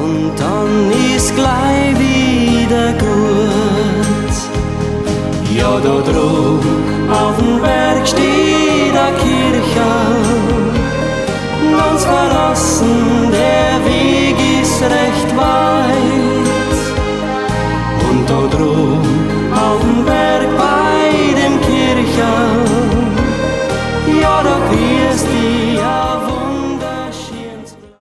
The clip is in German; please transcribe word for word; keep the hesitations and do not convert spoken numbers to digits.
und dann ist gleich wieder gut. Ja, da droben auf dem Berg steht eine Kirche, ganz verlassen